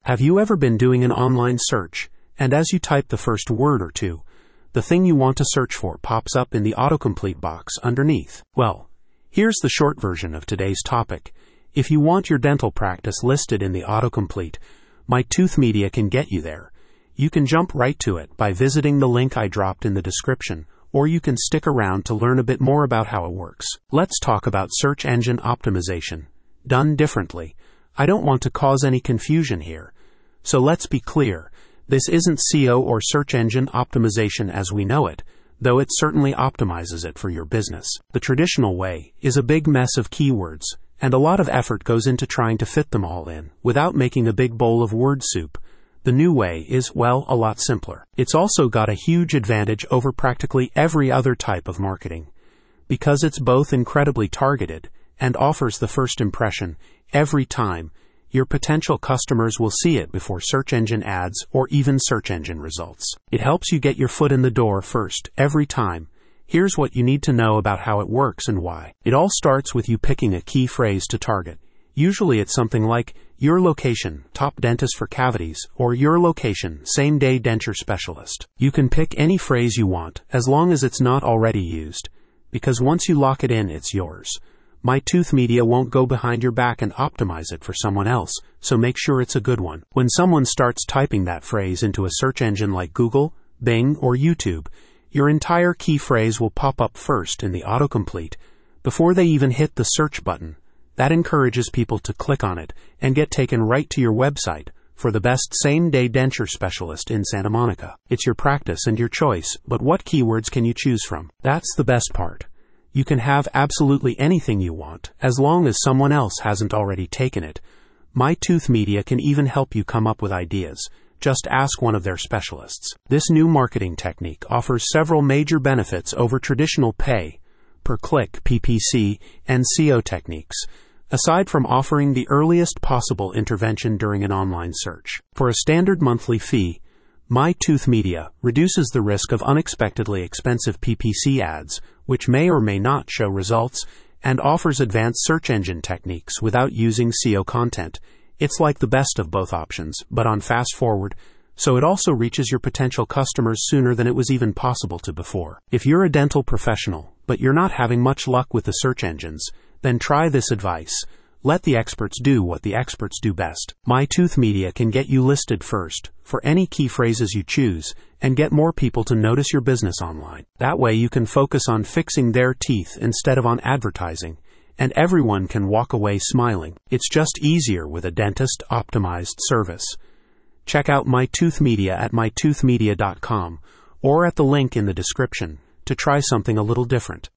Have you ever been doing an online search, and as you type the first word or two, the thing you want to search for pops up in the autocomplete box underneath? Well, here's the short version of today's topic. If you want your dental practice listed in the autocomplete, MyTooth Media can get you there. You can jump right to it by visiting the link I dropped in the description, or you can stick around to learn a bit more about how it works. Let's talk about search engine optimization. Done differently. I don't want to cause any confusion here. So let's be clear. This isn't SEO or search engine optimization as we know it, though it certainly optimizes it for your business. The traditional way is a big mess of keywords, and a lot of effort goes into trying to fit them all in, without making a big bowl of word soup. The new way is, well, a lot simpler. It's also got a huge advantage over practically every other type of marketing, because it's both incredibly targeted and offers the first impression every time. Your potential customers will see it before search engine ads or even search engine results. It helps you get your foot in the door first every time. Here's what you need to know about how it works and why. It all starts with you picking a key phrase to target. Usually it's something like, your location, top dentist for cavities, or your location, same-day denture specialist. You can pick any phrase you want, as long as it's not already used, because once you lock it in, it's yours. MyTooth Media won't go behind your back and optimize it for someone else, so make sure it's a good one. When someone starts typing that phrase into a search engine like Google, Bing, or YouTube, your entire key phrase will pop up first in the autocomplete, before they even hit the search button. That encourages people to click on it and get taken right to your website for the best same-day denture specialist in Santa Monica. It's your practice and your choice, but what keywords can you choose from? That's the best part. You can have absolutely anything you want, as long as someone else hasn't already taken it. MyTooth Media can even help you come up with ideas. Just ask one of their specialists. This new marketing technique offers several major benefits over traditional pay-per-click PPC and SEO techniques, aside from offering the earliest possible intervention during an online search. For a standard monthly fee, MyTooth Media reduces the risk of unexpectedly expensive PPC ads, which may or may not show results, and offers advanced search engine techniques without using SEO content. It's like the best of both options, but on fast forward, so it also reaches your potential customers sooner than it was even possible to before. If you're a dental professional, but you're not having much luck with the search engines, then try this advice. Let the experts do what the experts do best. MyTooth Media can get you listed first for any key phrases you choose and get more people to notice your business online. That way you can focus on fixing their teeth instead of on advertising, and everyone can walk away smiling. It's just easier with a dentist-optimized service. Check out MyTooth Media at mytoothmedia.com or at the link in the description to try something a little different.